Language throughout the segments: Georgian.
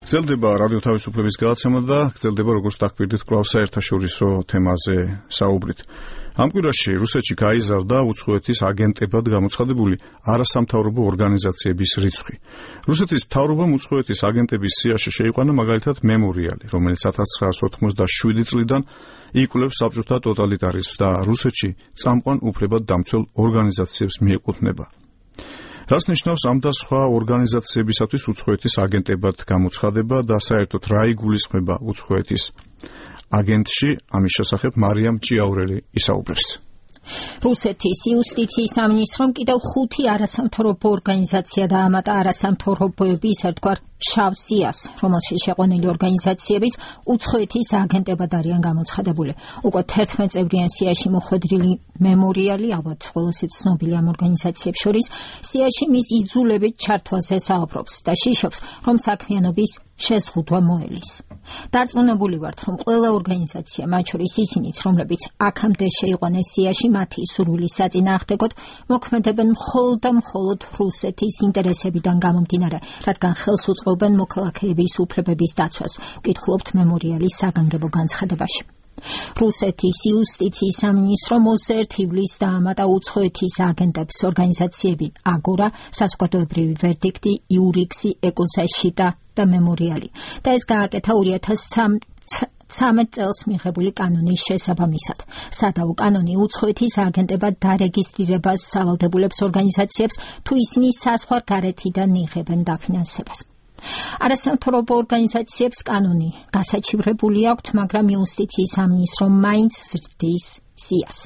გრძელდება რადიო თავისუფლების გადაცემა და გრძელდება როგორც დაგკვირდით კვლავ საერთაშორისო თემაზე საუბრით. Am კვირაში რუსეთში გაიზარდა უცხოეთის აგენტებად გამოცხადებული არასამთავრობო ორგანიზაციების რიცხვი. რუსეთის მთავრობამ უცხოეთის აგენტების სიაში შეიყვანა მაგალითად მემორიალი, რომელიც 1987 წლიდან იკვლევს საბჭოთა ტოტალიტარიზმს და რუსეთში წამყვან უფლებად დამცველ ორგანიზაციებს მიეკუთვნება. Რას ნიშნავს ამ და სხვა ორგანიზაციებისათვის უცხოეთის აგენტებად გამოცხადება და საერთოდ რა იგულისხმება უცხოეთის აგენტში, ამის შესახებ მარიამ ჭიაურელი ისაუბრებს. რუსეთის იუსტიციის სამინისტრომ კიდევ 5 არასამთავრობო ორგანიზაცია დაამატა არასამთავრობოების ერთგვარ შავ სიას, რომელშიც შეყვანილი ორგანიზაციებიც უცხოეთის აგენტებად არიან გამოცხადებული. უკვე 11 წევრიან სიაში მოხვედრილი მემორიალი, ალბათ ყველაზე ცნობილი ამ ორგანიზაციებს შორის, სიაში მის იძულებით ჩართვაზე საუბრობს და შიშობს, რომ საქმიანობის შეზღუდვა მოელის. დარწმუნებული ვართ, რომ ყველა ორგანიზაცია, მათ შორის ისინიც, რომლებიც აქამდე შეიყვანეს სიაში, მათი სურვილის საწინააღმდეგოდ მოქმედებენ მხოლოდ და მხოლოდ რუსეთის ინტერესებიდან გამომდინარე, რადგან ხელს უწყობენ მოქალაქეების უფლებების დაცვას, ვკითხულობთ მემორიალის საგანგებო განცხადებაში. რუსეთის იუსტიციის სამინისტრომ 21 ივლისს დაამატა უცხოეთის აგენტებს ორგანიზაციები აგორა, საზოგადოებრივი ვერდიქტი, იურიქსი, ეკოზაშიტა და მემორიალი. და ეს გააკეთა 2013 წელს მიღებული კანონის შესაბამისად. სადაო კანონი უცხოეთის აგენტებად დარეგისტრირებას სავალდებულებს ორგანიზაციებს, თუ ისინი საზღვარგარეთიდან იღებენ დაფინანსებას. არასამთავრობო ორგანიზაციებს კანონი გასაჩივრებული აქვთ, მაგრამ იუსტიციის სამინისტრომ მაინც ზრდის სიას.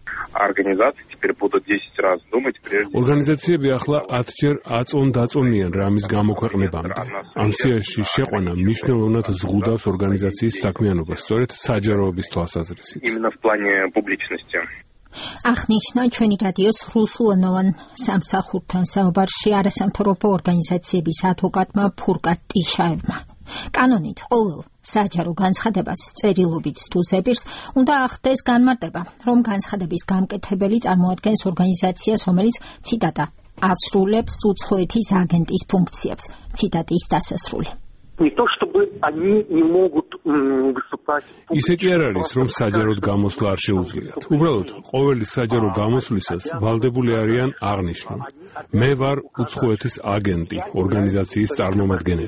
ორგანიზაციები ახლა 10-ჯერ აწონ-დაწონიან რამის გამოქვეყნებამდე. ამ სიაში შეყვანა მნიშვნელოვნად ზღუდავს ორგანიზაციის საქმიანობას, სწორედ საჯაროების თვალსაზრისით. აღნიშნა ჩვენი რადიოს რუსულენოვან სამსახურთან საუბარში არასამთავრობო ორგანიზაციების ადვოკატმა ფურკატ ტიშაევმა. კანონით ყოველ საჯარო განცხადებას წერილობით თუ ზეპირს უნდა ახდეს განმარტება, რომ განცხადების გამკეთებელი წარმოადგენს ორგანიზაციას, რომელიც ციტატა ასრულებს უცხოეთის აგენტის ფუნქციებს. ციტატის დასასრული. ისე კი არ არის, რომ საჯაროდ გამოსვლა არ შეუძლიათ. უბრალოდ, ყოველი საჯარო გამოსვლისას ვალდებული არიან აღნიშნონ. მე ვარ უცხოეთის აგენტი, ორგანიზაციის წარმომადგენელი.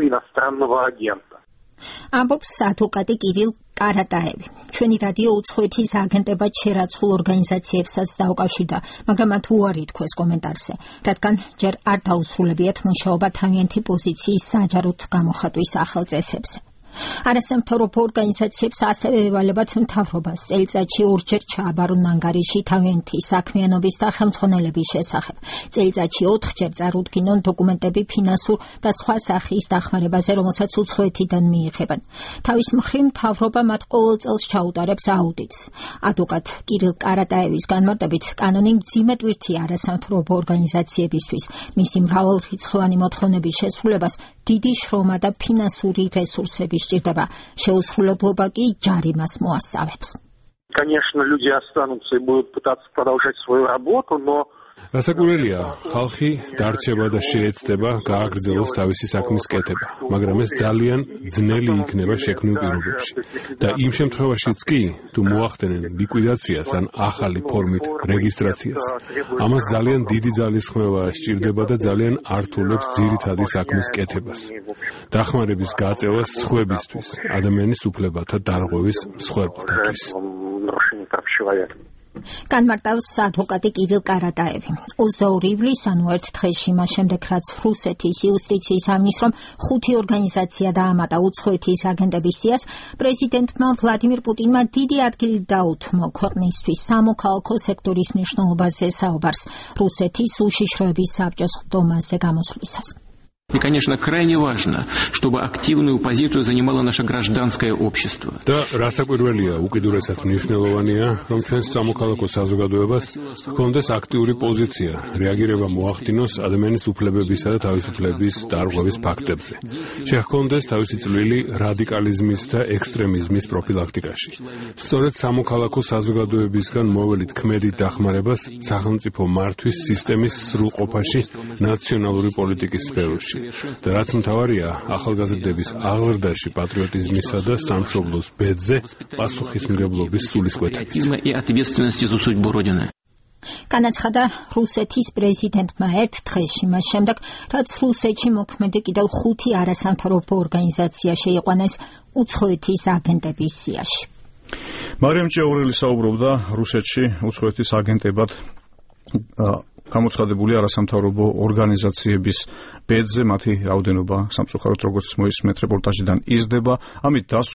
ამბობს ადვოკატი კირილ კარატაევი. ჩვენი რადიო უცხოეთის აგენტებად შერაცხულ ორგანიზაციებსაც დაუკავშირდა, მაგრამ მათ უარი თქვეს კომენტარზე, რადგან ჯერ არ დაუსრულებიათ მუშაობა თავიანთი პოზიციის საჯაროდ გამოხატვის ახალ წესებზე. არასამთავრობო ორგანიზაციებს ასევე ევალებათ მთავრობას წელიწადში 2-ჯერ ჩააბარონ ანგარიში თავიანთი საქმიანობის და ხელმძღვანელების შესახებ. წელიწადში 4-ჯერ წარუდგინონ დოკუმენტები ფინანსურ და სხვა სახის დახმარებაზე, რომელსაც უცხოეთიდან მიიღებენ. თავის მხრივ მთავრობა მათ ყოველ წელს ჩაუტარებს აუდიტს. ადვოკატ კირილ კარატაევის განმარტებით, კანონი მძიმე ტვირთია არასამთავრობო ორგანიზაციებისთვის. მისი მრავალრიცხოვანი მოთხოვნების შესრულებას დიდი შრომა და ფინანსური რესურსები სჭირდება. შეუსრულებლობა კი ჯარიმას მოასწავებს. Конечно, люди останутся и будут пытаться продолжать свою работу, но რასაკვირველია, ხალხი დარჩება და შეეცდება გააგრძელოს თავისი საქმის კეთება, მაგრამ ეს ძალიან ძნელი იქნება შექმნილ პირობებში. და იმ შემთხვევაშიც კი, თუ მოახდენენ ლიკვიდაციას ან ახალი ფორმით რეგისტრაციას, ამას ძალიან დიდი ძალისხმევა სჭირდება და ძალიან ართულებს ძირითადი საქმის კეთებას. დახმარების გაწევას სხვებისთვის, ადამიანის უფლებათა დარღვევის მსხვერპლთათვის. განმარტავს ადვოკატი კირილ კარატაევი. 22 ივლისს, ანუ ერთ დღეში მას შემდეგ, რაც რუსეთის იუსტიციის სამინისტრომ 5 ორგანიზაცია დაამატა უცხოეთის აგენტების სიას, პრეზიდენტმა ვლადიმირ პუტინმა დიდი ადგილი დაუთმო ქვეყნისთვის სამოქალაქო სექტორის მნიშვნელობაზე საუბარს რუსეთის უშიშროების საბჭოს ხდომაზე გამოსვლისას. И, конечно, крайне важно, чтобы активную позицию занимало наше гражданское общество. Да, რასაკვირველია, უკიდურესად მნიშვნელოვანია, რომ ჩვენს სამოქალაქო საზოგადოებას ჰქონდეს აქტიური პოზიცია, რეაგირება მოახდინოს ადამიანის უფლებებისა და თავისუფლების დარღვევის ფაქტებზე. შეჰქონდეს თავისი წვლილი რადიკალიზმის და ექსტრემიზმის პროფილაქტიკაში. სწორედ სამოქალაქო საზოგადოებისგან მოველით ქმედი დახმარებას სახელმწიფო მართვის სისტემის სრულყოფაში ნაციონალური პოლიტიკის სფეროში. სივრცეში. და რაც მთავარია, ახალგაზრდების აღზრდაში პატრიოტიზმისა და სამშობლოს ბედზე პასუხისმგებლობის სულისკვეთებით. განაცხადა რუსეთის პრეზიდენტმა ერთ დღეში, მას შემდეგ, რაც რუსეთში მოქმედი კიდევ 5 არასამთავრობო ორგანიზაცია შეიყვანეს უცხოეთის აგენტების სიაში. მარიამ ჭეურელი საუბრობდა რუსეთში უცხოეთის აგენტებად გამოცხადებული არასამთავრობო ორგანიზაციების ბედზე, მათი რაოდენობა სამწუხაროდ როგორც მოისმენთ რეპორტაჟიდან იზრდება, ამით